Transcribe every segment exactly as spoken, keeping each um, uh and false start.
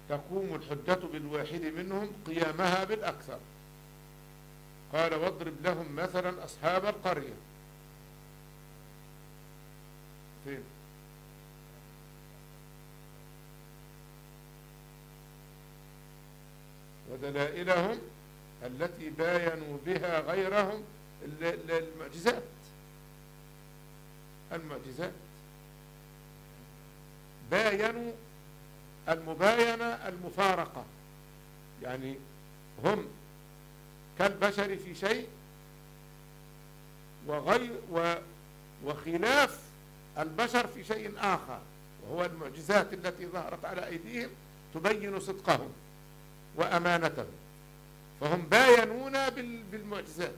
تقوم الحجة بالواحد منهم قيامها بالأكثر. قال واضرب لهم مثلا أصحاب القرية. فين؟ ودلائلهم التي باينوا بها غيرهم المعجزات. المعجزات باينوا المباينة المفارقة، يعني هم كالبشر في شيء وغير وخلاف البشر في شيء آخر، وهو المعجزات التي ظهرت على أيديهم تبين صدقهم وأمانتهم، فهم باينون بالمعجزات.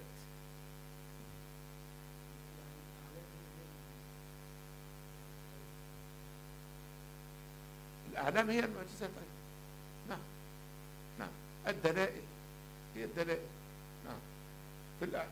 الأعلام هي المعجزات أيضا. نعم نعم، الدلائل هي الدلائل. نعم في الأعلام.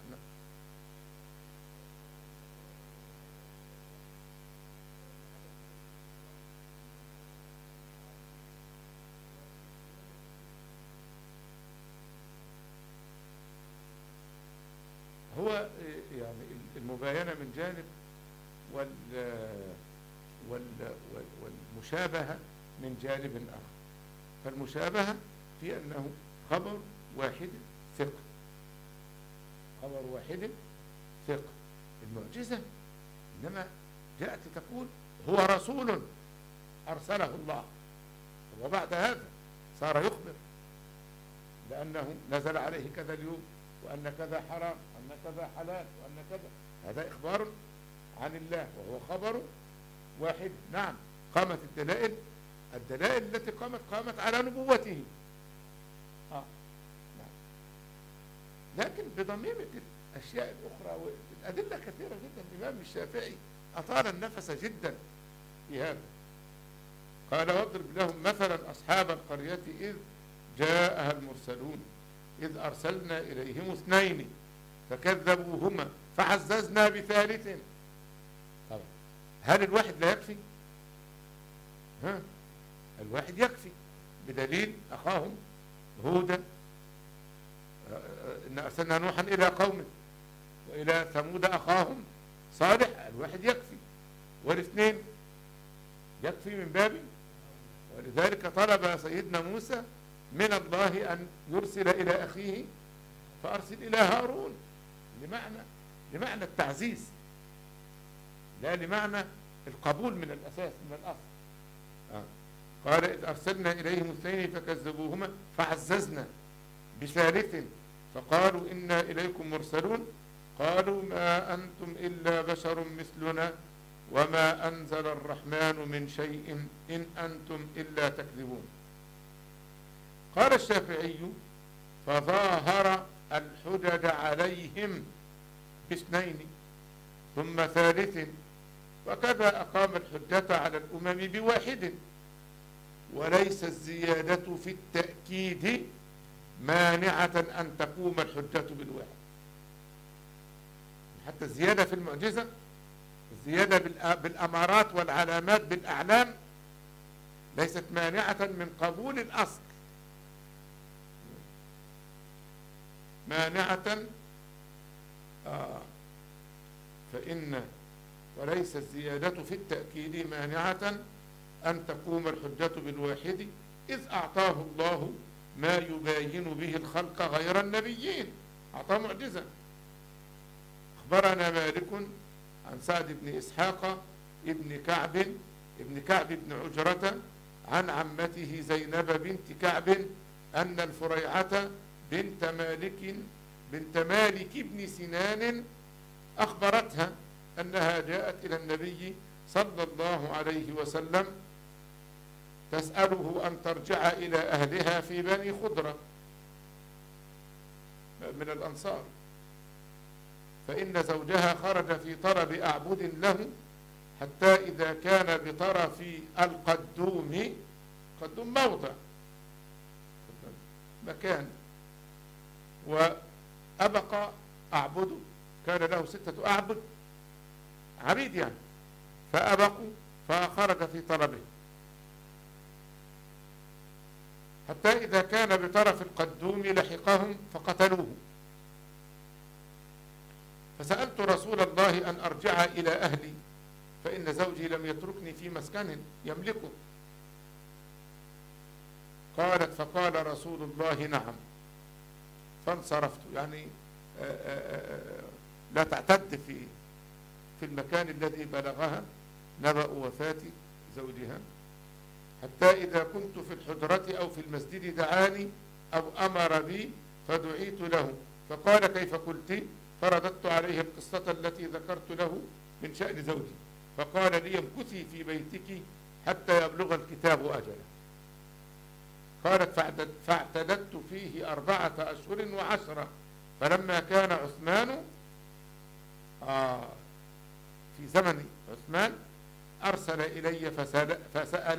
هو يعني المباينة من جانب وال وال والمشابهة من جانب آخر. فالمشابهة في أنه خبر واحد ثقة، خبر واحد ثقة. المعجزة إنما جاءت تقول هو رسول أرسله الله، وبعد هذا صار يخبر لأنه نزل عليه كذا اليوم، وأن كذا حرام، وأن كذا حلال، وأن كذا. هذا إخبار عن الله وهو خبر واحد. نعم، قامت الدلائل الدلائل التي قامت قامت على نبوته. آه. نعم. لكن بضميمة الأشياء الأخرى والأدلة كثيرة جدا. الإمام الشافعي أطال النفس جدا في هذا. قال واضرب لهم مثلا أصحاب القرية إذ جاءها المرسلون إذ أرسلنا إليهم اثنين فكذبوهما فعززنا بثالث. طبعا هل الواحد لا يكفي؟ ها، الواحد يكفي بدليل أخاهم هودا إن أرسلنا نوحا إلى قومه وإلى ثمود أخاهم صالح. الواحد يكفي، والاثنين يكفي من باب. ولذلك طلب سيدنا موسى من الله أن يرسل إلى أخيه فأرسل إلى هارون، لمعنى لمعنى التعزيز، لا لمعنى القبول من الأساس من الأصل. آه. قال إذ أرسلنا إليهم اثنين فكذبوهما فعززنا بثالث فقالوا إنا إليكم مرسلون قالوا ما أنتم إلا بشر مثلنا وما أنزل الرحمن من شيء إن أنتم إلا تكذبون. قال الشافعي فظاهر الحجج عليهم باثنين ثم ثالث، وكذا أقام الحجة على الأمم بواحد، وليس الزيادة في التأكيد مانعة أن تقوم الحجة بالواحد. حتى الزيادة في المعجزة، الزيادة بالأمارات والعلامات بالأعلام ليست مانعة من قبول الأصل، مانعة آه فإن وليس الزيادة في التأكيد مانعة أن تقوم الحجة بالواحد إذ أعطاه الله ما يباين به الخلق غير النبيين. أعطاه معجزة. أخبرنا مالك عن سعد بن إسحاق ابن كعب ابن كعب بن عجرة عن عمته زينب بنت كعب أن الفريعة بنت مالك بنت مالك بن سنان أخبرتها أنها جاءت إلى النبي صلى الله عليه وسلم تسأله أن ترجع إلى أهلها في بني خضرة من الأنصار، فإن زوجها خرج في طلب أعبد له حتى إذا كان بطرف القدوم، قدوم موضع مكان، وأبقى أعبد، كان له ستة أعبد عبيد يعني، فأبقوا فخرج في طلبه. حتى إذا كان بطرف القدوم لحقهم فقتلوه. فسألت رسول الله أن أرجع إلى أهلي فإن زوجي لم يتركني في مسكن يملكه. قالت فقال رسول الله نعم، فانصرفت. يعني آآ آآ لا تعتد في في المكان الذي بلغها نبأ وفاة زوجها. حتى إذا كنت في الحجرة أو في المسجد دعاني أو أمر بي فدعيت له فقال كيف قلت؟ فرددت عليه القصة التي ذكرت له من شأن زوجي، فقال لي امكثي في بيتك حتى يبلغ الكتاب أجله. قالت فاعتددت فيه أربعة أشهر وعشرة، فلما كان عثمان آه في زمن عثمان أرسل إلي فسأل, فسأل